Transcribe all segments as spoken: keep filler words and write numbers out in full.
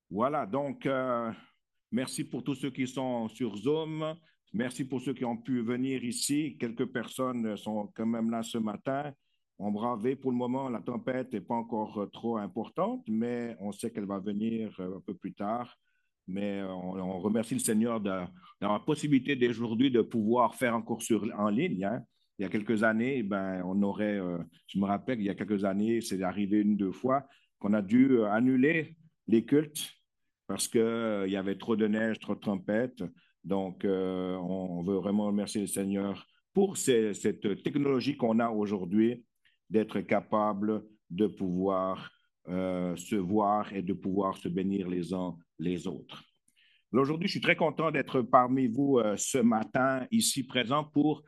Voilà, donc euh, merci pour tous ceux qui sont sur Zoom. Merci pour ceux qui ont pu venir ici. Quelques personnes sont quand même là ce matin. On bravé pour le moment. La tempête n'est pas encore euh, trop importante, mais on sait qu'elle va venir euh, un peu plus tard. Mais euh, on, on remercie le Seigneur de- d'avoir la possibilité d'aujourd'hui de pouvoir faire un cours sur, en ligne, hein. Il y a quelques années, ben, on aurait, euh, je me rappelle, il y a quelques années, c'est arrivé une, deux fois, qu'on a dû euh, annuler les cultes parce qu'il euh, y avait trop de neige, trop de tempêtes. Donc, euh, on, on veut vraiment remercier le Seigneur pour ces- cette technologie qu'on a aujourd'hui, d'être capable de pouvoir euh, se voir et de pouvoir se bénir les uns les autres. Aujourd'hui, je suis très content d'être parmi vous euh, ce matin, ici présent, pour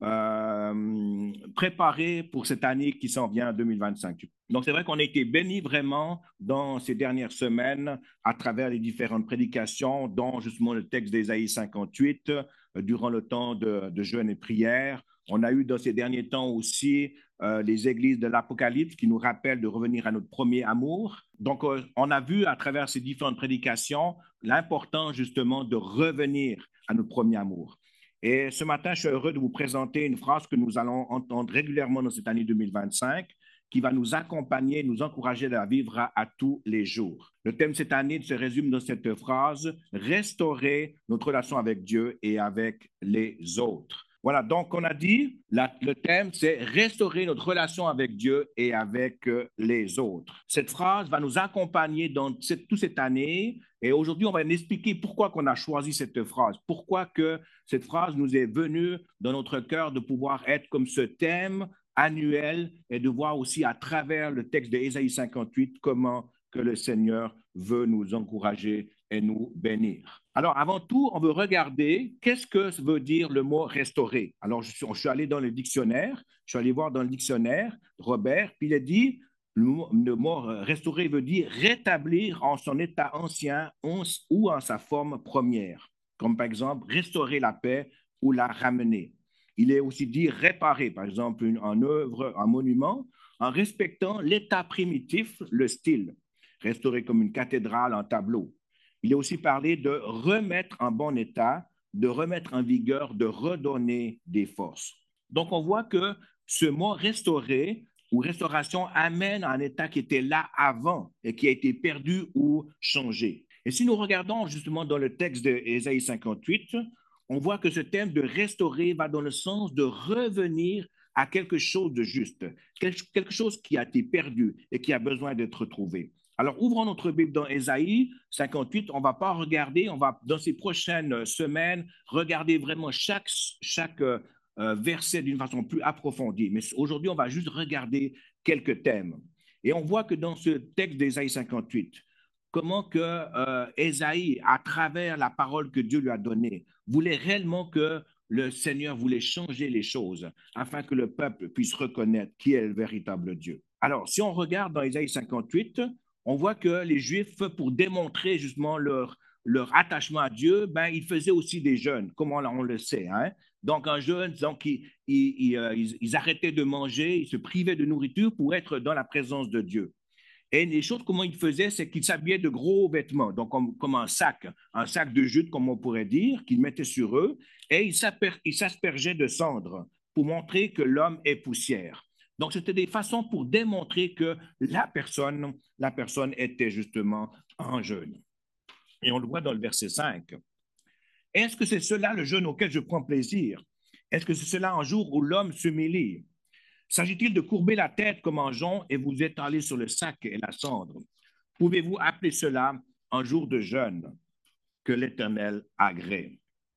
euh, préparer pour cette année qui s'en vient, deux mille vingt-cinq. Donc, c'est vrai qu'on a été bénis vraiment dans ces dernières semaines à travers les différentes prédications, dont justement le texte d'Ésaïe cinquante-huit, euh, durant le temps de, de jeûne et prière. On a eu dans ces derniers temps aussi euh, les églises de l'Apocalypse qui nous rappellent de revenir à notre premier amour. Donc, euh, on a vu à travers ces différentes prédications l'important justement de revenir à notre premier amour. Et ce matin, je suis heureux de vous présenter une phrase que nous allons entendre régulièrement dans cette année deux mille vingt-cinq, qui va nous accompagner, nous encourager à vivre à, à tous les jours. Le thème cette année se résume dans cette phrase: restaurer notre relation avec Dieu et avec les autres. Voilà, donc on a dit, la, le thème, c'est restaurer notre relation avec Dieu et avec euh, les autres. Cette phrase va nous accompagner dans cette, toute cette année et aujourd'hui, on va expliquer pourquoi qu'on a choisi cette phrase, pourquoi que cette phrase nous est venue dans notre cœur de pouvoir être comme ce thème annuel et de voir aussi à travers le texte d'Ésaïe cinquante-huit comment que le Seigneur veut nous encourager et nous bénir. Alors, avant tout, on veut regarder qu'est-ce que veut dire le mot restaurer. Alors, je suis, je suis allé dans le dictionnaire, je suis allé voir dans le dictionnaire, Robert, puis il a dit, le mot, le mot restaurer veut dire rétablir en son état ancien ou en sa forme première, comme par exemple restaurer la paix ou la ramener. Il est aussi dit réparer, par exemple, une, en œuvre, un monument, en respectant l'état primitif, le style, restaurer comme une cathédrale en tableau. Il est aussi parlé de remettre en bon état, de remettre en vigueur, de redonner des forces. Donc, on voit que ce mot restaurer ou restauration amène à un état qui était là avant et qui a été perdu ou changé. Et si nous regardons justement dans le texte d'Ésaïe cinquante-huit, on voit que ce thème de restaurer va dans le sens de revenir à quelque chose de juste, quelque chose qui a été perdu et qui a besoin d'être retrouvé. Alors, ouvrons notre Bible dans Ésaïe cinquante-huit. On ne va pas regarder, on va, dans ces prochaines semaines, regarder vraiment chaque, chaque euh, verset d'une façon plus approfondie. Mais aujourd'hui, on va juste regarder quelques thèmes. Et on voit que dans ce texte d'Ésaïe cinquante-huit, comment que euh, Ésaïe, à travers la parole que Dieu lui a donnée, voulait réellement que le Seigneur voulait changer les choses afin que le peuple puisse reconnaître qui est le véritable Dieu. Alors, si on regarde dans Ésaïe cinquante-huit, on voit que les Juifs, pour démontrer justement leur, leur attachement à Dieu, ben, ils faisaient aussi des jeûnes, comme on, on le sait. Hein? Donc, un jeûne, donc, ils, ils, ils, euh, ils, arrêtaient de manger, ils se privaient de nourriture pour être dans la présence de Dieu. Et les choses, comment ils faisaient, c'est qu'ils s'habillaient de gros vêtements, donc comme, comme un sac, un sac de jute, comme on pourrait dire, qu'ils mettaient sur eux, et ils s'aspergeaient de cendres pour montrer que l'homme est poussière. Donc, c'était des façons pour démontrer que la personne, la personne était justement en jeûne. Et on le voit dans le verset cinq. Est-ce que c'est cela le jeûne auquel je prends plaisir? Est-ce que c'est cela un jour où l'homme s'humilie? S'agit-il de courber la tête comme un jonc et vous étaler sur le sac et la cendre? Pouvez-vous appeler cela un jour de jeûne que l'Éternel agrée?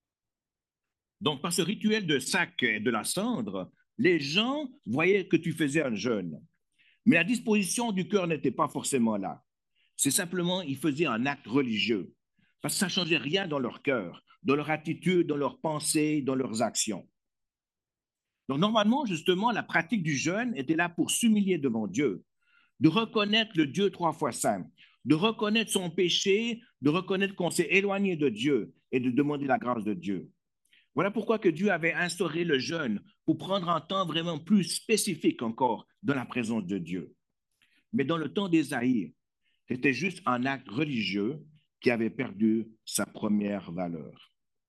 Donc, par ce rituel de sac et de la cendre, les gens voyaient que tu faisais un jeûne. Mais la disposition du cœur n'était pas forcément là. C'est simplement, ils faisaient un acte religieux. Parce que ça ne changeait rien dans leur cœur, dans leur attitude, dans leurs pensées, dans leurs actions. Donc, normalement, justement, la pratique du jeûne était là pour s'humilier devant Dieu, de reconnaître le Dieu trois fois saint, de reconnaître son péché, de reconnaître qu'on s'est éloigné de Dieu et de demander la grâce de Dieu. Voilà pourquoi que Dieu avait instauré le jeûne, pour prendre un temps vraiment plus spécifique encore dans la présence de Dieu. Mais dans le temps d'Ésaïe, c'était juste un acte religieux qui avait perdu sa première valeur.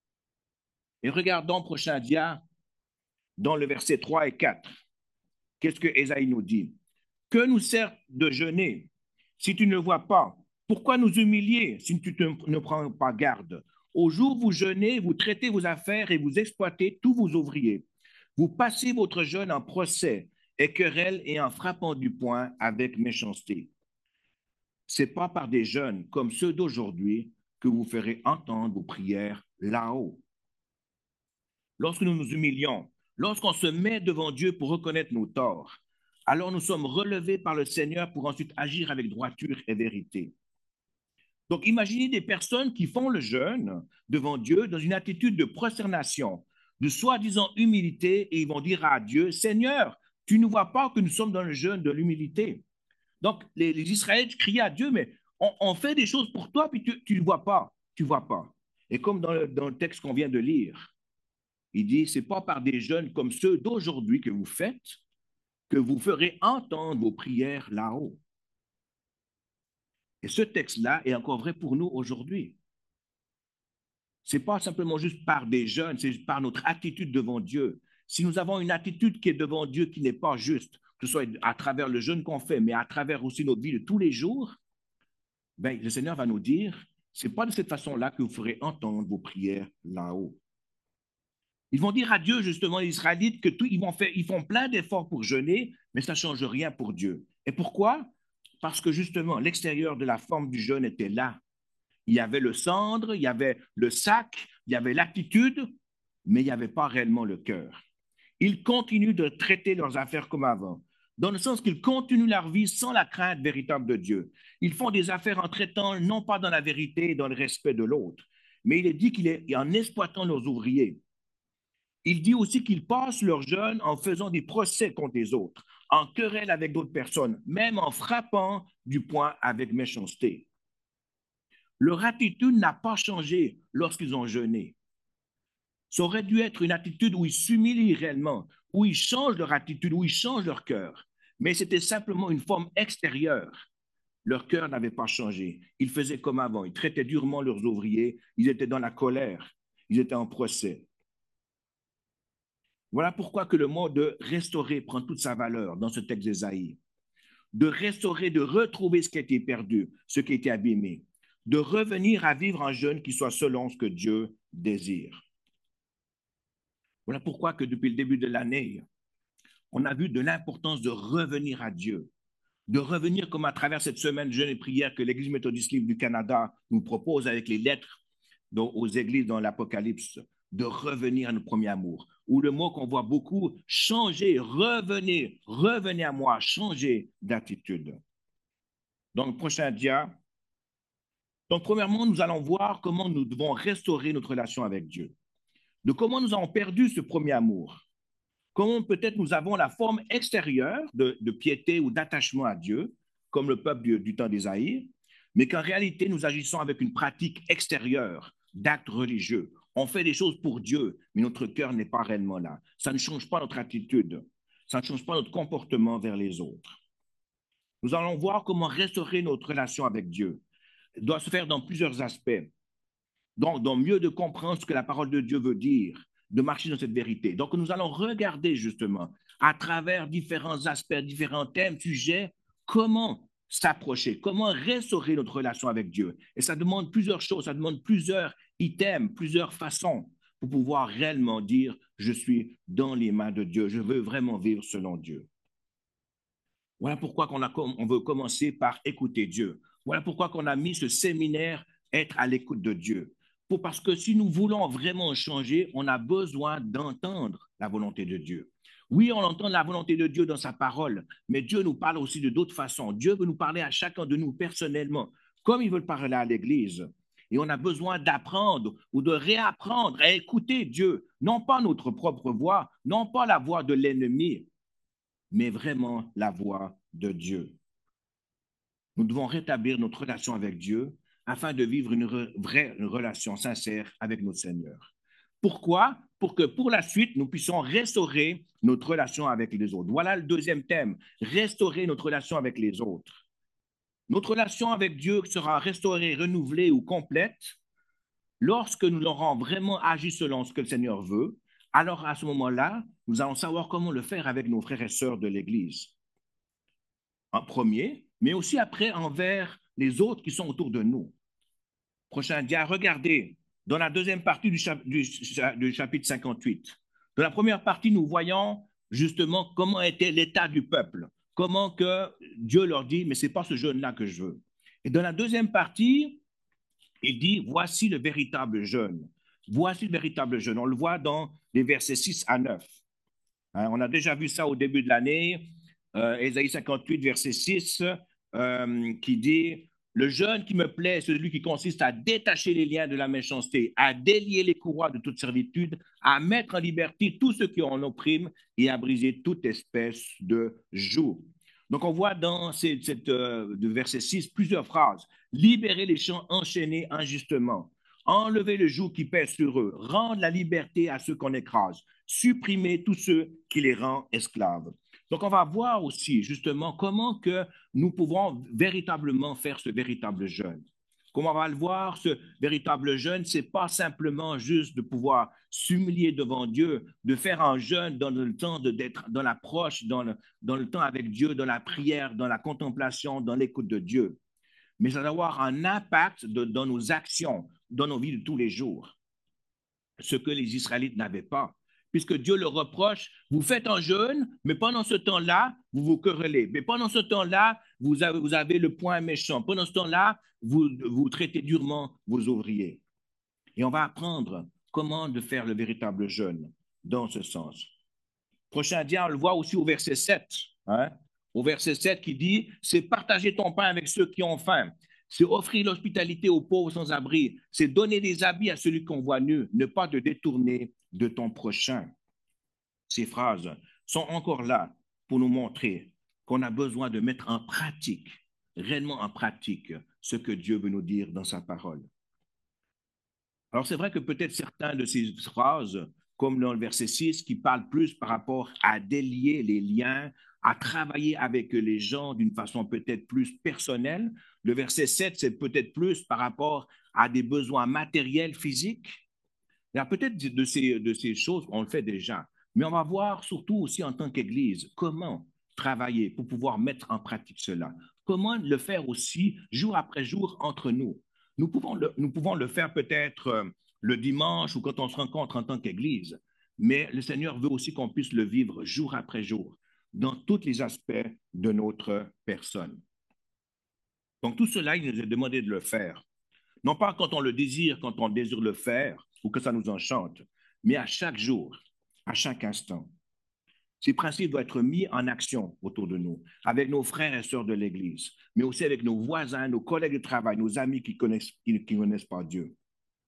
Et regardons prochain dia, dans le verset trois et quatre. Qu'est-ce que Ésaïe nous dit? Que nous sert de jeûner si tu ne le vois pas? Pourquoi nous humilier si tu ne prends pas garde? Au jour où vous jeûnez, vous traitez vos affaires et vous exploitez tous vos ouvriers. Vous passez votre jeûne en procès et querelle et en frappant du poing avec méchanceté. Ce n'est pas par des jeûnes comme ceux d'aujourd'hui que vous ferez entendre vos prières là-haut. Lorsque nous nous humilions, lorsqu'on se met devant Dieu pour reconnaître nos torts, alors nous sommes relevés par le Seigneur pour ensuite agir avec droiture et vérité. Donc, imaginez des personnes qui font le jeûne devant Dieu dans une attitude de prosternation, de soi-disant humilité, et ils vont dire à Dieu, Seigneur, tu ne vois pas que nous sommes dans le jeûne de l'humilité. Donc, les, les Israélites criaient à Dieu, mais on, on fait des choses pour toi, puis tu ne vois pas, tu ne vois pas. Et comme dans le, dans le texte qu'on vient de lire, il dit, ce n'est pas par des jeûnes comme ceux d'aujourd'hui que vous faites que vous ferez entendre vos prières là-haut. Et ce texte-là est encore vrai pour nous aujourd'hui. Ce n'est pas simplement juste par des jeûnes, c'est par notre attitude devant Dieu. Si nous avons une attitude qui est devant Dieu qui n'est pas juste, que ce soit à travers le jeûne qu'on fait, mais à travers aussi notre vie de tous les jours, ben, le Seigneur va nous dire, ce n'est pas de cette façon-là que vous ferez entendre vos prières là-haut. Ils vont dire à Dieu, justement, les Israélites, que tout, ils, vont faire, ils font plein d'efforts pour jeûner, mais ça ne change rien pour Dieu. Et pourquoi? Parce que justement, l'extérieur de la forme du jeûne était là. Il y avait le cendre, il y avait le sac, il y avait l'attitude, mais il n'y avait pas réellement le cœur. Ils continuent de traiter leurs affaires comme avant, dans le sens qu'ils continuent leur vie sans la crainte véritable de Dieu. Ils font des affaires en traitant non pas dans la vérité et dans le respect de l'autre, mais il est dit qu'il est en exploitant leurs ouvriers. Il dit aussi qu'ils passent leur jeûne en faisant des procès contre les autres, en querelle avec d'autres personnes, même en frappant du poing avec méchanceté. Leur attitude n'a pas changé lorsqu'ils ont jeûné. Ça aurait dû être une attitude où ils s'humilient réellement, où ils changent leur attitude, où ils changent leur cœur. Mais c'était simplement une forme extérieure. Leur cœur n'avait pas changé. Ils faisaient comme avant. Ils traitaient durement leurs ouvriers. Ils étaient dans la colère. Ils étaient en procès. Voilà pourquoi que le mot de restaurer prend toute sa valeur dans ce texte d'Ésaïe. De restaurer, de retrouver ce qui a été perdu, ce qui a été abîmé. De revenir à vivre en jeûne qui soit selon ce que Dieu désire. Voilà pourquoi que depuis le début de l'année, on a vu de l'importance de revenir à Dieu, de revenir comme à travers cette semaine de jeûne et prière que l'Église méthodiste libre du Canada nous propose avec les lettres aux églises dans l'Apocalypse, de revenir à notre premier amour. Ou le mot qu'on voit beaucoup, changer, revenez, revenez à moi, changer d'attitude. Donc, prochain dia. Donc, premièrement, nous allons voir comment nous devons restaurer notre relation avec Dieu. De comment nous avons perdu ce premier amour. Comment peut-être nous avons la forme extérieure de, de piété ou d'attachement à Dieu, comme le peuple du, du temps d'Ésaïe, mais qu'en réalité, nous agissons avec une pratique extérieure d'actes religieux. On fait des choses pour Dieu, mais notre cœur n'est pas réellement là. Ça ne change pas notre attitude. Ça ne change pas notre comportement vers les autres. Nous allons voir comment restaurer notre relation avec Dieu. Ça doit se faire dans plusieurs aspects. Donc, dans mieux de comprendre ce que la parole de Dieu veut dire, de marcher dans cette vérité. Donc, nous allons regarder justement à travers différents aspects, différents thèmes, sujets, comment s'approcher, comment restaurer notre relation avec Dieu. Et ça demande plusieurs choses, ça demande plusieurs items, plusieurs façons pour pouvoir réellement dire, je suis dans les mains de Dieu, je veux vraiment vivre selon Dieu. Voilà pourquoi on, a, on veut commencer par écouter Dieu. Voilà pourquoi on a mis ce séminaire, être à l'écoute de Dieu. Pour, parce que si nous voulons vraiment changer, on a besoin d'entendre la volonté de Dieu. Oui, on entend la volonté de Dieu dans sa parole, mais Dieu nous parle aussi de d'autres façons. Dieu veut nous parler à chacun de nous personnellement, comme il veut parler à l'Église. Et on a besoin d'apprendre ou de réapprendre à écouter Dieu, non pas notre propre voix, non pas la voix de l'ennemi, mais vraiment la voix de Dieu. Nous devons rétablir notre relation avec Dieu afin de vivre une re- vraie une relation sincère avec notre Seigneur. Pourquoi? Pour que pour la suite, nous puissions restaurer notre relation avec les autres. Voilà le deuxième thème, restaurer notre relation avec les autres. Notre relation avec Dieu sera restaurée, renouvelée ou complète lorsque nous l'aurons vraiment agi selon ce que le Seigneur veut. Alors, à ce moment-là, nous allons savoir comment le faire avec nos frères et sœurs de l'Église. En premier, mais aussi après envers les autres qui sont autour de nous. Prochain dia, regardez, dans la deuxième partie du, chap du, du chapitre cinquante-huit. Dans la première partie, nous voyons justement comment était l'état du peuple, comment que Dieu leur dit, mais ce n'est pas ce jeûne-là que je veux. Et dans la deuxième partie, il dit, voici le véritable jeûne. Voici le véritable jeûne. On le voit dans les versets six à neuf. Hein, on a déjà vu ça au début de l'année, euh, Ésaïe cinquante-huit, verset six, euh, qui dit, le jeûne qui me plaît est celui qui consiste à détacher les liens de la méchanceté, à délier les courroies de toute servitude, à mettre en liberté tous ceux qui en oppriment et à briser toute espèce de joug. Donc, on voit dans cette, cette, euh, de verset six plusieurs phrases. Libérer les gens enchaînés injustement, enlever le joug qui pèse sur eux, rendre la liberté à ceux qu'on écrase, supprimer tous ceux qui les rendent esclaves. Donc, on va voir aussi justement comment que nous pouvons véritablement faire ce véritable jeûne. Comme on va le voir, ce véritable jeûne, ce n'est pas simplement juste de pouvoir s'humilier devant Dieu, de faire un jeûne dans le temps d'être dans l'approche, dans le, dans le temps avec Dieu, dans la prière, dans la contemplation, dans l'écoute de Dieu. Mais ça va avoir un impact de, dans nos actions, dans nos vies de tous les jours. Ce que les Israélites n'avaient pas. Puisque Dieu leur reproche, vous faites un jeûne, mais pendant ce temps-là, vous vous querellez. Mais pendant ce temps-là, vous avez, vous avez le point méchant. Pendant ce temps-là, vous, vous traitez durement vos ouvriers. Et on va apprendre comment de faire le véritable jeûne dans ce sens. Prochain dia, on le voit aussi au verset sept. Hein? Au verset sept qui dit, c'est partager ton pain avec ceux qui ont faim. C'est offrir l'hospitalité aux pauvres sans abri. C'est donner des habits à celui qu'on voit nu, ne pas te détourner de ton prochain. Ces phrases sont encore là pour nous montrer qu'on a besoin de mettre en pratique, réellement en pratique, ce que Dieu veut nous dire dans sa parole. Alors c'est vrai que peut-être certaines de ces phrases, comme dans le verset six, qui parlent plus par rapport à délier les liens, à travailler avec les gens d'une façon peut-être plus personnelle. Le verset sept, c'est peut-être plus par rapport à des besoins matériels, physiques. Il y a peut-être de ces, de ces choses, on le fait déjà, mais on va voir surtout aussi en tant qu'Église comment travailler pour pouvoir mettre en pratique cela. Comment le faire aussi jour après jour entre nous. Nous pouvons le, nous pouvons le faire peut-être euh, le dimanche ou quand on se rencontre en tant qu'Église, mais le Seigneur veut aussi qu'on puisse le vivre jour après jour dans tous les aspects de notre personne. Donc tout cela, il nous est demandé de le faire. Non pas quand on le désire, quand on désire le faire ou que ça nous enchante, mais à chaque jour, à chaque instant. Ces principes doivent être mis en action autour de nous, avec nos frères et sœurs de l'Église, mais aussi avec nos voisins, nos collègues de travail, nos amis qui connaissent, qui ne connaissent pas Dieu.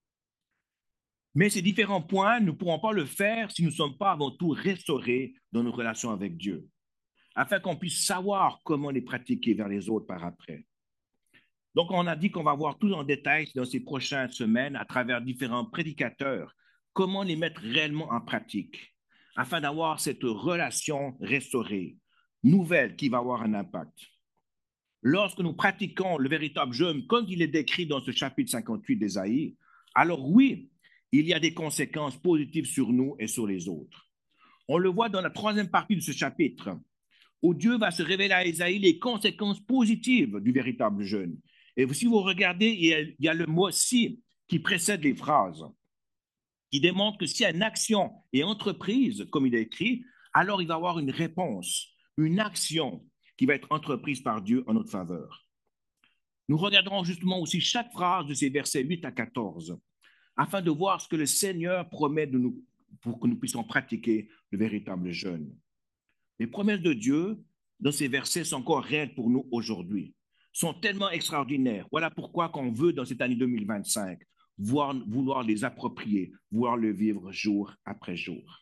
Mais ces différents points, nous ne pourrons pas le faire si nous ne sommes pas avant tout restaurés dans nos relations avec Dieu, afin qu'on puisse savoir comment les pratiquer vers les autres par après. Donc, on a dit qu'on va voir tout en détail dans ces prochaines semaines à travers différents prédicateurs, comment les mettre réellement en pratique, afin d'avoir cette relation restaurée, nouvelle, qui va avoir un impact. Lorsque nous pratiquons le véritable jeûne, comme il est décrit dans ce chapitre cinquante-huit d'Ésaïe, alors oui, il y a des conséquences positives sur nous et sur les autres. On le voit dans la troisième partie de ce chapitre, où Dieu va se révéler à Ésaïe les conséquences positives du véritable jeûne. Et si vous regardez, il y a, il y a le mot « si » qui précède les phrases, qui démontre que si une action est entreprise, comme il est écrit, alors il va y avoir une réponse, une action qui va être entreprise par Dieu en notre faveur. Nous regarderons justement aussi chaque phrase de ces versets huit à quatorze, afin de voir ce que le Seigneur promet de nous, pour que nous puissions pratiquer le véritable jeûne. Les promesses de Dieu dans ces versets sont encore réelles pour nous aujourd'hui, sont tellement extraordinaires. Voilà pourquoi qu'on veut dans cette année deux mille vingt-cinq voir, vouloir les approprier, vouloir le vivre jour après jour.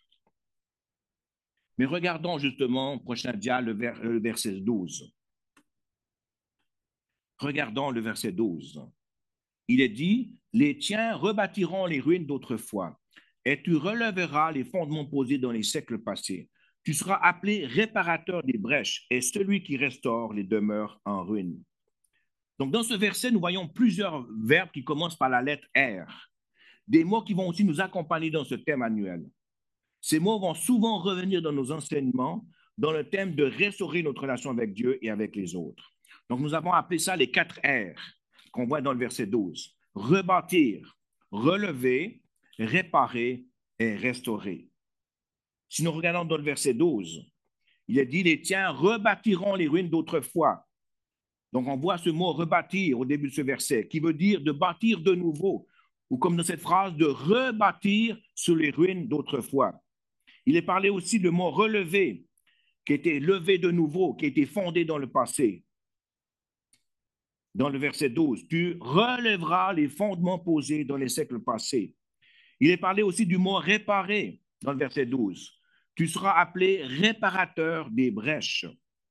Mais regardons justement, prochain dia, le, vers, le verset douze. Regardons le verset douze. Il est dit, les tiens rebâtiront les ruines d'autrefois, et tu relèveras les fondements posés dans les siècles passés. Tu seras appelé réparateur des brèches et celui qui restaure les demeures en ruine. Donc, dans ce verset, nous voyons plusieurs verbes qui commencent par la lettre R. Des mots qui vont aussi nous accompagner dans ce thème annuel. Ces mots vont souvent revenir dans nos enseignements dans le thème de restaurer notre relation avec Dieu et avec les autres. Donc, nous avons appelé ça les quatre R qu'on voit dans le verset douze. Rebâtir, relever, réparer et restaurer. Si nous regardons dans le verset douze, il est dit, les tiens rebâtiront les ruines d'autrefois. Donc, on voit ce mot rebâtir au début de ce verset, qui veut dire de bâtir de nouveau, ou comme dans cette phrase, de rebâtir sur les ruines d'autrefois. Il est parlé aussi du mot relever, qui était levé de nouveau, qui était fondé dans le passé. Dans le verset douze, tu relèveras les fondements posés dans les siècles passés. Il est parlé aussi du mot réparer dans le verset douze. Tu seras appelé réparateur des brèches.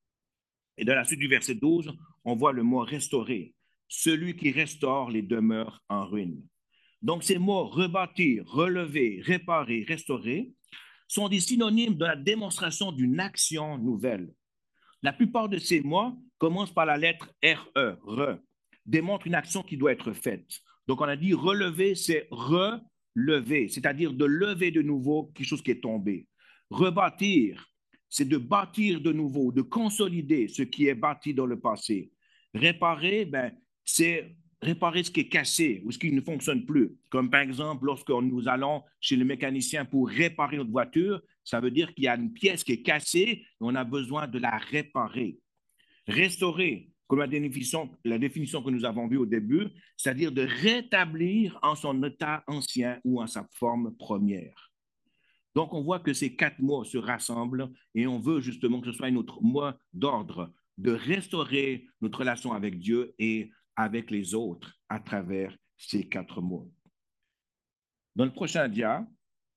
Et dans la suite du verset douze, on voit le mot restaurer, celui qui restaure les demeures en ruine. Donc ces mots rebâtir, relever, réparer, restaurer sont des synonymes de la démonstration d'une action nouvelle. La plupart de ces mots commencent par la lettre R E, re, démontrent une action qui doit être faite. Donc on a dit relever, c'est relever, c'est-à-dire de lever de nouveau quelque chose qui est tombé. Rebâtir, c'est de bâtir de nouveau, de consolider ce qui est bâti dans le passé. Réparer, ben, c'est réparer ce qui est cassé ou ce qui ne fonctionne plus. Comme par exemple, lorsque nous allons chez le mécanicien pour réparer notre voiture, ça veut dire qu'il y a une pièce qui est cassée et on a besoin de la réparer. Restaurer, comme la définition, la définition que nous avons vue au début, c'est-à-dire de rétablir en son état ancien ou en sa forme première. Donc, on voit que ces quatre mots se rassemblent et on veut justement que ce soit notre mot d'ordre de restaurer notre relation avec Dieu et avec les autres à travers ces quatre mots. Dans le prochain dia,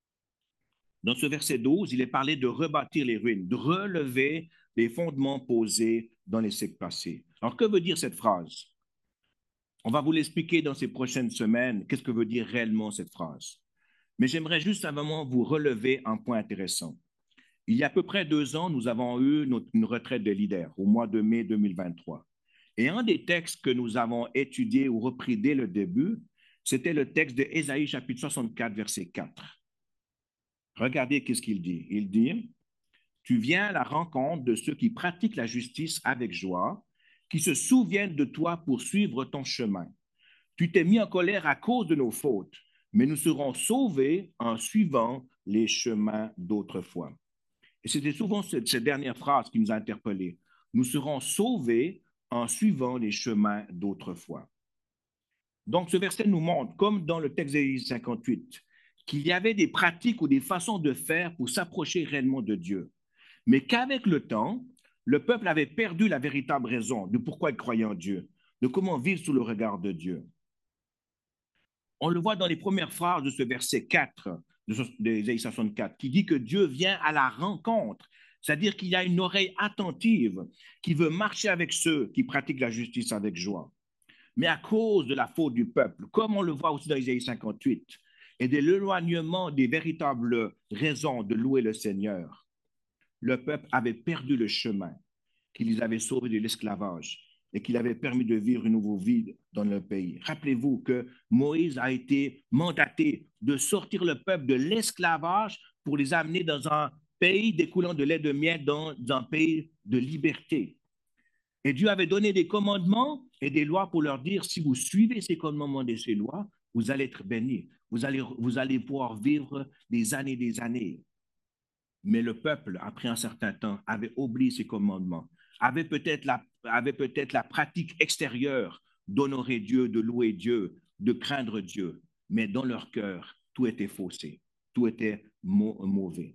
dans ce verset douze, il est parlé de rebâtir les ruines, de relever les fondements posés dans les siècles passés. Alors, que veut dire cette phrase? On va vous l'expliquer dans ces prochaines semaines, qu'est-ce que veut dire réellement cette phrase. Mais j'aimerais juste à un moment vous relever un point intéressant. Il y a à peu près deux ans, nous avons eu notre, une retraite de leaders au mois de mai deux mille vingt-trois. Et un des textes que nous avons étudié ou repris dès le début, c'était le texte de Ésaïe chapitre soixante-quatre, verset quatre. Regardez qu'est-ce qu'il dit. Il dit, « Tu viens à la rencontre de ceux qui pratiquent la justice avec joie, qui se souviennent de toi pour suivre ton chemin. Tu t'es mis en colère à cause de nos fautes, mais nous serons sauvés en suivant les chemins d'autrefois. » Et c'était souvent cette, cette dernière phrase qui nous a interpellés. Nous serons sauvés en suivant les chemins d'autrefois. Donc, ce verset nous montre, comme dans le texte d'Ésaïe cinquante-huit, qu'il y avait des pratiques ou des façons de faire pour s'approcher réellement de Dieu, mais qu'avec le temps, le peuple avait perdu la véritable raison de pourquoi il croyait en Dieu, de comment vivre sous le regard de Dieu. On le voit dans les premières phrases de ce verset quatre d'Ésaïe soixante-quatre, qui dit que Dieu vient à la rencontre, c'est-à-dire qu'il y a une oreille attentive qui veut marcher avec ceux qui pratiquent la justice avec joie. Mais à cause de la faute du peuple, comme on le voit aussi dans Ésaïe cinquante-huit, et de l'éloignement des véritables raisons de louer le Seigneur, le peuple avait perdu le chemin qui les avait sauvés de l'esclavage et qui avait permis de vivre une nouvelle vie dans le pays. Rappelez-vous que Moïse a été mandaté de sortir le peuple de l'esclavage pour les amener dans un pays découlant de lait de miel, dans un pays de liberté. Et Dieu avait donné des commandements et des lois pour leur dire, si vous suivez ces commandements et ces lois, vous allez être bénis. Vous allez, vous allez pouvoir vivre des années et des années. Mais le peuple, après un certain temps, avait oublié ces commandements, avait peut-être la, avait peut-être la pratique extérieure d'honorer Dieu, de louer Dieu, de craindre Dieu. Mais dans leur cœur, tout était faussé, tout était mauvais.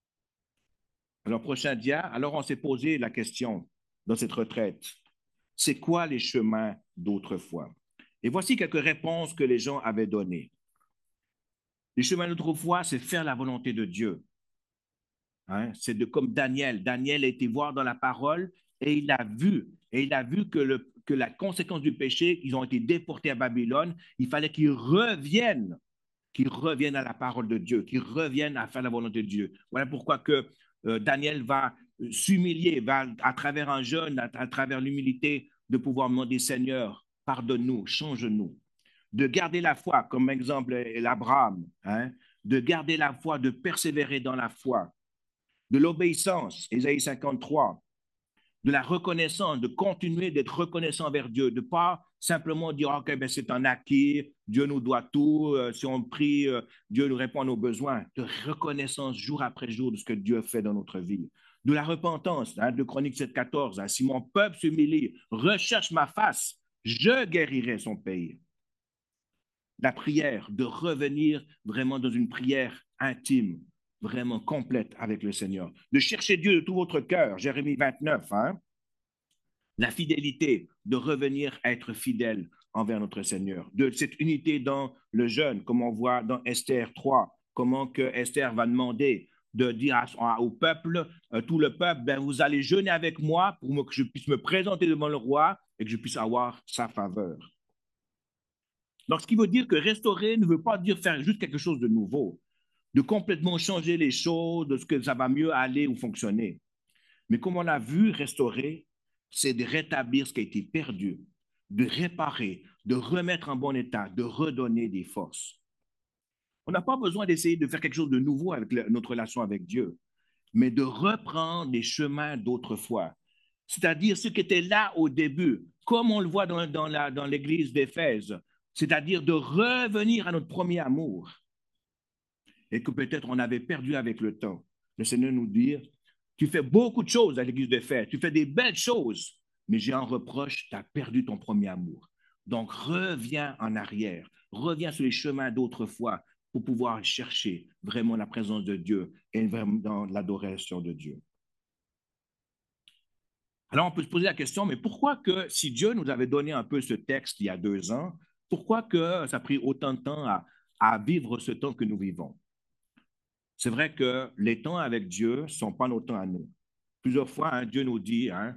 Alors, prochain dia, alors on s'est posé la question dans cette retraite, c'est quoi les chemins d'autrefois? Et voici quelques réponses que les gens avaient données. Les chemins d'autrefois, c'est faire la volonté de Dieu. Hein? C'est de, comme Daniel. Daniel a été voir dans la parole et il a vu, et il a vu que, le, que la conséquence du péché, ils ont été déportés à Babylone, il fallait qu'ils reviennent, qu'ils reviennent à la parole de Dieu, qu'ils reviennent à faire la volonté de Dieu. Voilà pourquoi que euh, Daniel va s'humilier, va à travers un jeûne, à, à travers l'humilité, de pouvoir demander, Seigneur, pardonne-nous, change-nous. De garder la foi, comme exemple l'Abraham, hein, de garder la foi, de persévérer dans la foi, de l'obéissance, Ésaïe cinquante-trois, de la reconnaissance, de continuer d'être reconnaissant envers Dieu, de ne pas simplement dire, OK, ben c'est un acquis, Dieu nous doit tout, euh, si on prie, euh, Dieu nous répond à nos besoins, de reconnaissance jour après jour de ce que Dieu fait dans notre vie. De la repentance, hein, de Chronique sept quatorze, hein, si mon peuple s'humilie, recherche ma face, je guérirai son pays. La prière, de revenir vraiment dans une prière intime, vraiment complète avec le Seigneur. De chercher Dieu de tout votre cœur, Jérémie vingt-neuf, hein? La fidélité, de revenir à être fidèle envers notre Seigneur. De cette unité dans le jeûne, comme on voit dans Esther trois, comment que Esther va demander de dire à, au peuple, euh, tout le peuple, ben, vous allez jeûner avec moi pour que je puisse me présenter devant le roi et que je puisse avoir sa faveur. Donc, ce qui veut dire que restaurer ne veut pas dire faire juste quelque chose de nouveau, de complètement changer les choses, de ce que ça va mieux aller ou fonctionner. Mais comme on l'a vu, restaurer, c'est de rétablir ce qui a été perdu, de réparer, de remettre en bon état, de redonner des forces. On n'a pas besoin d'essayer de faire quelque chose de nouveau avec notre relation avec Dieu, mais de reprendre les chemins d'autrefois. C'est-à-dire ce qui était là au début, comme on le voit dans, dans, la, dans l'église d'Éphèse, c'est-à-dire de revenir à notre premier amour et que peut-être on avait perdu avec le temps. Le Seigneur nous dit, tu fais beaucoup de choses à l'église d'Éphèse, tu fais des belles choses, mais j'ai un reproche, tu as perdu ton premier amour. Donc reviens en arrière, reviens sur les chemins d'autrefois pour pouvoir chercher vraiment la présence de Dieu et vraiment dans l'adoration de Dieu. Alors, on peut se poser la question, mais pourquoi que, si Dieu nous avait donné un peu ce texte il y a deux ans, pourquoi que ça a pris autant de temps à, à vivre ce temps que nous vivons? C'est vrai que les temps avec Dieu ne sont pas nos temps à nous. Plusieurs fois, hein, Dieu nous dit, hein,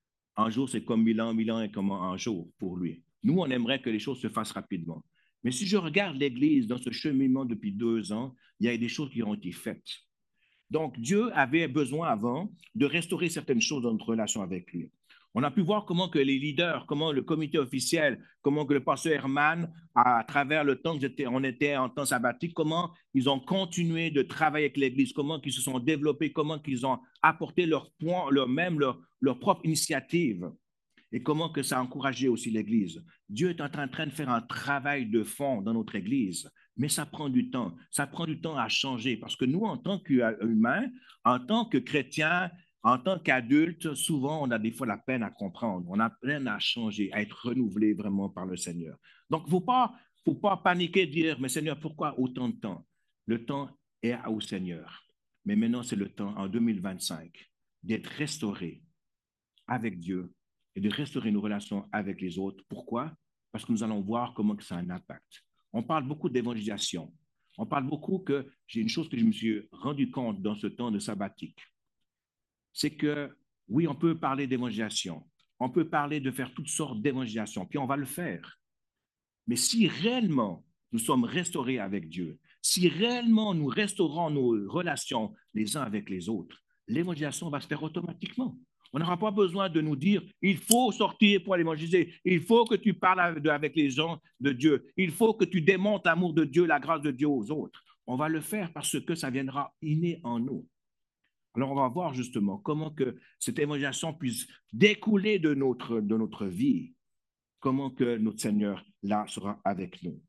un jour c'est comme mille ans, mille ans est comme un jour pour lui. Nous, on aimerait que les choses se fassent rapidement. Mais si je regarde l'Église dans ce cheminement depuis deux ans, il y a des choses qui ont été faites. Donc, Dieu avait besoin avant de restaurer certaines choses dans notre relation avec lui. On a pu voir comment que les leaders, comment le comité officiel, comment que le pasteur Herman, à travers le temps qu'on était en temps sabbatique, comment ils ont continué de travailler avec l'Église, comment ils se sont développés, comment ils ont apporté leur point, leur même leur, leur propre initiative et comment que ça a encouragé aussi l'Église. Dieu est en train de faire un travail de fond dans notre Église, mais ça prend du temps. Ça prend du temps à changer parce que nous, en tant qu'humains, en tant que chrétiens, en tant qu'adultes, souvent, on a des fois la peine à comprendre. On a peine à changer, à être renouvelé vraiment par le Seigneur. Donc, il ne faut pas, faut pas paniquer, dire, mais Seigneur, pourquoi autant de temps? Le temps est au Seigneur. Mais maintenant, c'est le temps, en deux mille vingt-cinq, d'être restauré avec Dieu et de restaurer nos relations avec les autres. Pourquoi? Parce que nous allons voir comment ça a un impact. On parle beaucoup d'évangélisation. On parle beaucoup que j'ai une chose que je me suis rendu compte dans ce temps de sabbatique. C'est que, oui, on peut parler d'évangélisation. On peut parler de faire toutes sortes d'évangélisation, puis on va le faire. Mais si réellement nous sommes restaurés avec Dieu, si réellement nous restaurons nos relations les uns avec les autres, l'évangélisation va se faire automatiquement. On n'aura pas besoin de nous dire, il faut sortir pour aller évangéliser, il faut que tu parles avec les gens de Dieu, il faut que tu démontres l'amour de Dieu, la grâce de Dieu aux autres. On va le faire parce que ça viendra inné en nous. Alors, on va voir justement comment que cette évangélisation puisse découler de notre, de notre vie, comment que notre Seigneur, là, sera avec nous.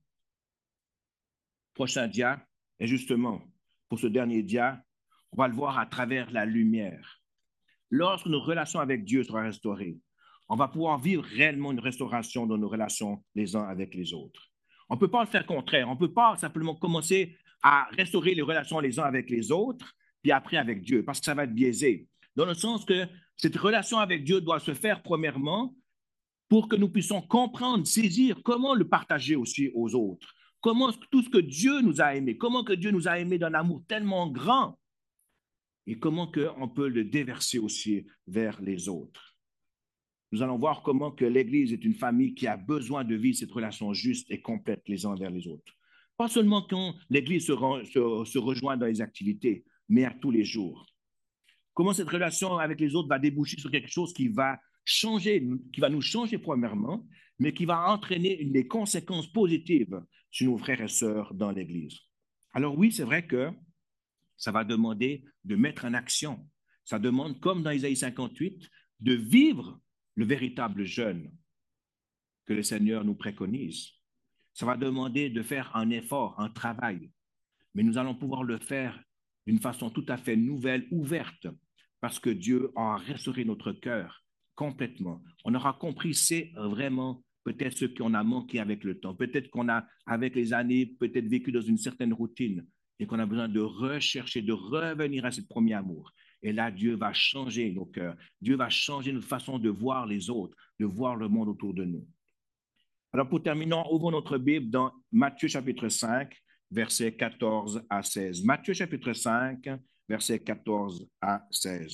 Prochain dia, et justement, pour ce dernier dia, on va le voir à travers la lumière. Lorsque nos relations avec Dieu seront restaurées, on va pouvoir vivre réellement une restauration dans nos relations les uns avec les autres. On ne peut pas le faire contraire. On ne peut pas simplement commencer à restaurer les relations les uns avec les autres, puis après avec Dieu, parce que ça va être biaisé. Dans le sens que cette relation avec Dieu doit se faire premièrement pour que nous puissions comprendre, saisir comment le partager aussi aux autres. Comment tout ce que Dieu nous a aimé, comment que Dieu nous a aimé d'un amour tellement grand et comment que on peut le déverser aussi vers les autres. Nous allons voir comment que l'Église est une famille qui a besoin de vivre cette relation juste et complète les uns vers les autres. Pas seulement quand l'Église se, se, se rejoint dans les activités, mais à tous les jours. Comment cette relation avec les autres va déboucher sur quelque chose qui va changer, qui va nous changer premièrement, mais qui va entraîner des conséquences positives sur nos frères et sœurs dans l'Église. Alors oui, c'est vrai que ça va demander de mettre en action. Ça demande, comme dans Isaïe cinquante-huit, de vivre le véritable jeûne que le Seigneur nous préconise. Ça va demander de faire un effort, un travail, mais nous allons pouvoir le faire d'une façon tout à fait nouvelle, ouverte, parce que Dieu a restauré notre cœur complètement. On aura compris, c'est vraiment peut-être ce qu'on a manqué avec le temps, peut-être qu'on a, avec les années, peut-être vécu dans une certaine routine et qu'on a besoin de rechercher, de revenir à ce premier amour. Et là, Dieu va changer nos cœurs. Dieu va changer notre façon de voir les autres, de voir le monde autour de nous. Alors, pour terminer, ouvrons notre Bible dans Matthieu chapitre cinq, versets quatorze à seize. Matthieu chapitre cinq, versets quatorze à seize.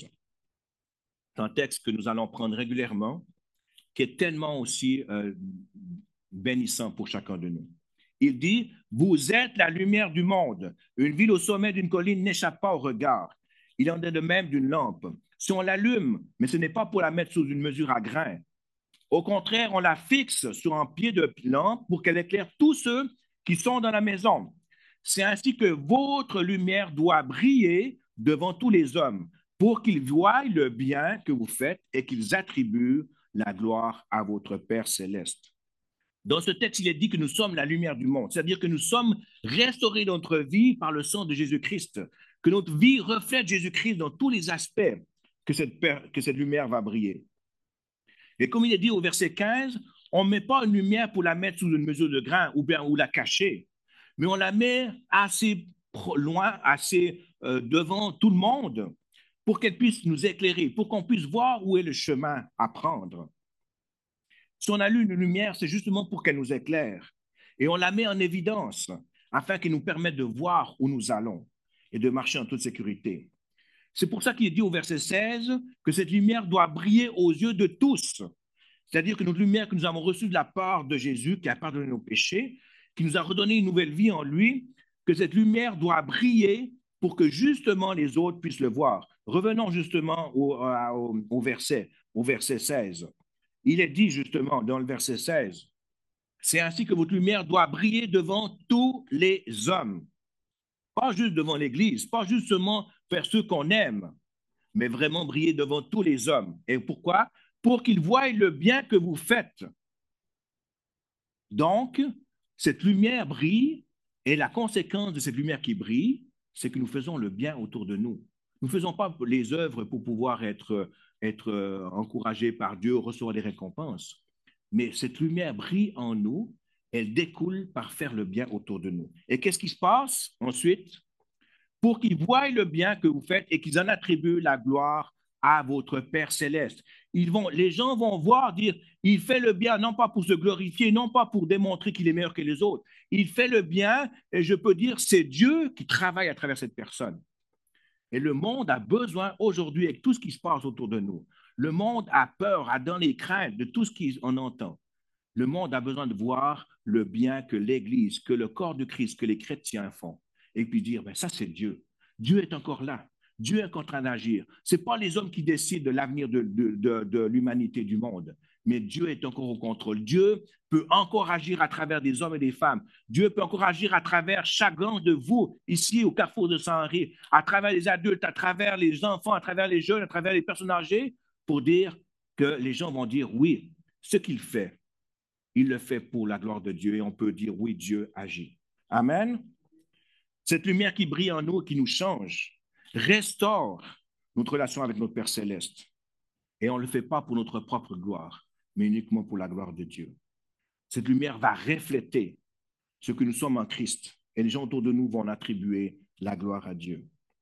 C'est un texte que nous allons prendre régulièrement, qui est tellement aussi euh, bénissant pour chacun de nous. Il dit, vous êtes la lumière du monde. Une ville au sommet d'une colline n'échappe pas au regard. Il en est de même d'une lampe. Si on l'allume, mais ce n'est pas pour la mettre sous une mesure à grains. Au contraire, on la fixe sur un pied de lampe pour qu'elle éclaire tous ceux qui sont dans la maison. C'est ainsi que votre lumière doit briller devant tous les hommes pour qu'ils voient le bien que vous faites et qu'ils attribuent la gloire à votre Père céleste. Dans ce texte, il est dit que nous sommes la lumière du monde, c'est-à-dire que nous sommes restaurés dans notre vie par le sang de Jésus-Christ, que notre vie reflète Jésus-Christ dans tous les aspects, que cette, que cette lumière va briller. Et comme il est dit au verset quinze, on ne met pas une lumière pour la mettre sous une mesure de grain ou bien ou la cacher, mais on la met assez loin, assez euh, devant tout le monde pour qu'elle puisse nous éclairer, pour qu'on puisse voir où est le chemin à prendre. Si on allume une lumière, c'est justement pour qu'elle nous éclaire. Et on la met en évidence afin qu'elle nous permette de voir où nous allons et de marcher en toute sécurité. C'est pour ça qu'il est dit au verset seize que cette lumière doit briller aux yeux de tous. C'est-à-dire que notre lumière que nous avons reçue de la part de Jésus, qui a pardonné nos péchés, qui nous a redonné une nouvelle vie en lui, que cette lumière doit briller pour que justement les autres puissent le voir. Revenons justement au, au, au verset, au verset seize. Il est dit justement dans le verset seize, c'est ainsi que votre lumière doit briller devant tous les hommes. Pas juste devant l'Église, pas juste seulement faire ceux qu'on aime, mais vraiment briller devant tous les hommes. Et pourquoi? Pour qu'ils voient le bien que vous faites. Donc, cette lumière brille, et la conséquence de cette lumière qui brille, c'est que nous faisons le bien autour de nous. Nous ne faisons pas les œuvres pour pouvoir être, être encouragés par Dieu, recevoir des récompenses. Mais cette lumière brille en nous, elle découle par faire le bien autour de nous. Et qu'est-ce qui se passe ensuite? Pour qu'ils voient le bien que vous faites et qu'ils en attribuent la gloire à votre Père céleste. Ils vont, les gens vont voir, dire, il fait le bien, non pas pour se glorifier, non pas pour démontrer qu'il est meilleur que les autres. Il fait le bien, et je peux dire, c'est Dieu qui travaille à travers cette personne. Et le monde a besoin aujourd'hui, avec tout ce qui se passe autour de nous, le monde a peur, a dans les craintes de tout ce qu'on entend. Le monde a besoin de voir le bien que l'Église, que le corps de Christ, que les chrétiens font. Et puis dire, ben ça c'est Dieu. Dieu est encore là. Dieu est en train d'agir. Ce n'est pas les hommes qui décident de l'avenir de, de, de, de l'humanité, du monde, mais Dieu est encore au contrôle. Dieu peut encore agir à travers des hommes et des femmes. Dieu peut encore agir à travers chacun de vous, ici au carrefour de Saint-Henri, à travers les adultes, à travers les enfants, à travers les jeunes, à travers les personnes âgées, pour dire que les gens vont dire, oui, ce qu'il fait, il le fait pour la gloire de Dieu et on peut dire, oui, Dieu agit. Amen. Cette lumière qui brille en nous, qui nous change, restaure notre relation avec notre Père céleste. Et on ne le fait pas pour notre propre gloire, mais uniquement pour la gloire de Dieu. Cette lumière va refléter ce que nous sommes en Christ et les gens autour de nous vont attribuer la gloire à Dieu.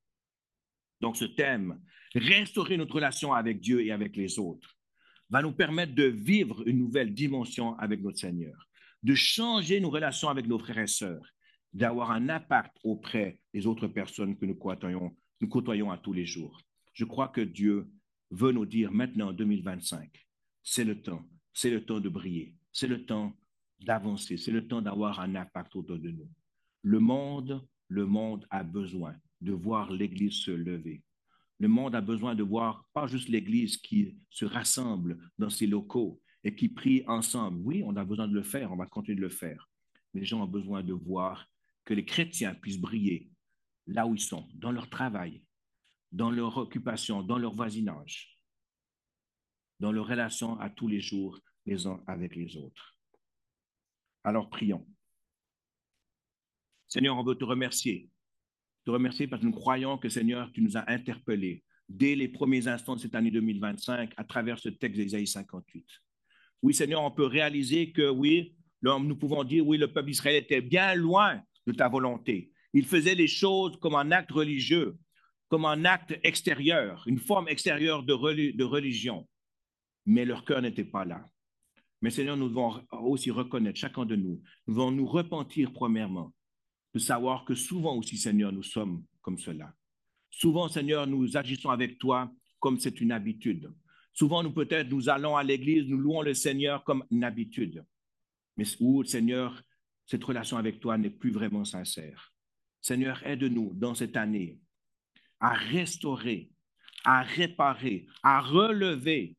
Donc ce thème, restaurer notre relation avec Dieu et avec les autres, va nous permettre de vivre une nouvelle dimension avec notre Seigneur, de changer nos relations avec nos frères et sœurs, d'avoir un impact auprès des autres personnes que nous côtoyons, nous côtoyons à tous les jours. Je crois que Dieu veut nous dire maintenant en deux mille vingt-cinq, c'est le temps, c'est le temps de briller, c'est le temps d'avancer, c'est le temps d'avoir un impact autour de nous. Le monde, le monde a besoin de voir l'Église se lever. Le monde a besoin de voir pas juste l'Église qui se rassemble dans ses locaux et qui prie ensemble. Oui, on a besoin de le faire, on va continuer de le faire. Mais les gens ont besoin de voir que les chrétiens puissent briller là où ils sont, dans leur travail, dans leur occupation, dans leur voisinage, dans leurs relations à tous les jours, les uns avec les autres. Alors prions. Seigneur, on veut te remercier. Te remercier parce que nous croyons que, Seigneur, tu nous as interpellés dès les premiers instants de cette année deux mille vingt-cinq à travers ce texte d'Ésaïe cinquante-huit. Oui, Seigneur, on peut réaliser que, oui, nous pouvons dire, oui, le peuple d'Israël était bien loin de ta volonté. Il faisait les choses comme un acte religieux, comme un acte extérieur, une forme extérieure de, reli de religion, mais leur cœur n'était pas là. Mais Seigneur, nous devons aussi reconnaître, chacun de nous, nous devons nous repentir premièrement, de savoir que souvent aussi, Seigneur, nous sommes comme cela. Souvent, Seigneur, nous agissons avec toi comme c'est une habitude. Souvent, nous peut-être, nous allons à l'église, nous louons le Seigneur comme une habitude. Mais où, Seigneur, cette relation avec toi n'est plus vraiment sincère. Seigneur, aide-nous dans cette année à restaurer, à réparer, à relever,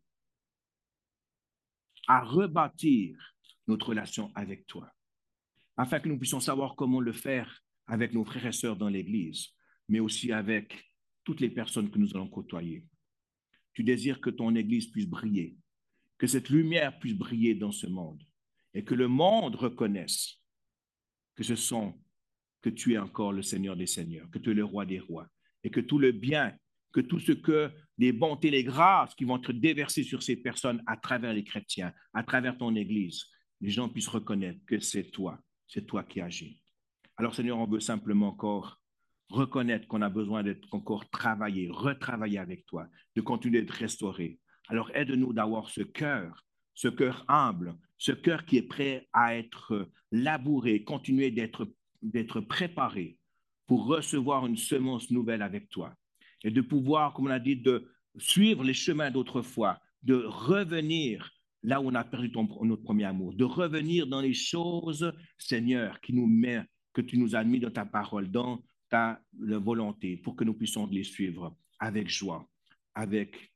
à rebâtir notre relation avec toi, afin que nous puissions savoir comment le faire avec nos frères et sœurs dans l'Église, mais aussi avec toutes les personnes que nous allons côtoyer. Tu désires que ton Église puisse briller, que cette lumière puisse briller dans ce monde et que le monde reconnaisse que ce sont, que tu es encore le Seigneur des Seigneurs, que tu es le Roi des Rois et que tout le bien, que tout ce que les bontés, les grâces qui vont être déversées sur ces personnes à travers les chrétiens, à travers ton Église, les gens puissent reconnaître que c'est toi, c'est toi qui agis. Alors Seigneur, on veut simplement encore reconnaître qu'on a besoin d'être encore travaillé, retravaillé avec toi, de continuer d'être restauré. Alors aide-nous d'avoir ce cœur, ce cœur humble, ce cœur qui est prêt à être labouré, continuer d'être d'être préparé pour recevoir une semence nouvelle avec toi et de pouvoir, comme on a dit, de suivre les chemins d'autrefois, de revenir là où on a perdu ton, notre premier amour, de revenir dans les choses, Seigneur, qui nous met, que tu nous as mis dans ta parole, dans ta volonté, pour que nous puissions les suivre avec joie, avec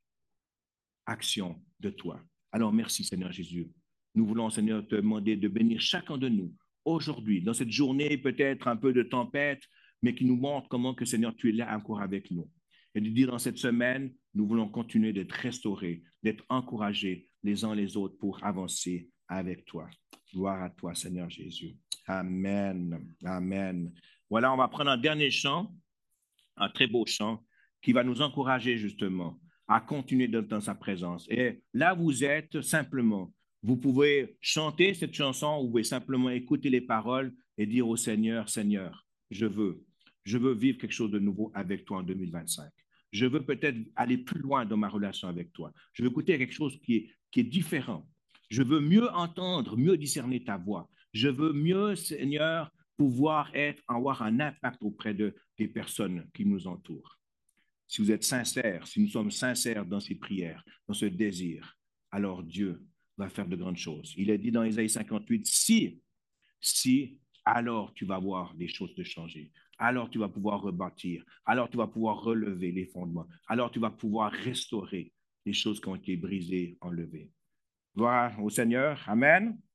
action de toi. Alors, merci, Seigneur Jésus. Nous voulons, Seigneur, te demander de bénir chacun de nous aujourd'hui, dans cette journée peut-être un peu de tempête, mais qui nous montre comment que, Seigneur, tu es là encore avec nous. Et de dire dans cette semaine, nous voulons continuer d'être restaurés, d'être encouragés les uns les autres pour avancer avec toi. Gloire à toi, Seigneur Jésus. Amen. Amen. Voilà, on va prendre un dernier chant, un très beau chant, qui va nous encourager justement à continuer dans, dans sa présence. Et là, vous êtes simplement, vous pouvez chanter cette chanson, ou vous pouvez simplement écouter les paroles et dire au Seigneur, Seigneur, je veux, je veux vivre quelque chose de nouveau avec toi en deux mille vingt-cinq. Je veux peut-être aller plus loin dans ma relation avec toi. Je veux écouter quelque chose qui est, qui est différent. Je veux mieux entendre, mieux discerner ta voix. Je veux mieux, Seigneur, pouvoir être, avoir un impact auprès de, des personnes qui nous entourent. Si vous êtes sincères, si nous sommes sincères dans ces prières, dans ce désir, alors Dieu va faire de grandes choses. Il est dit dans Ésaïe cinquante-huit, si, si, alors tu vas voir les choses te changer. Alors tu vas pouvoir rebâtir. Alors tu vas pouvoir relever les fondements. Alors tu vas pouvoir restaurer les choses qui ont été brisées, enlevées. Gloire au Seigneur. Amen.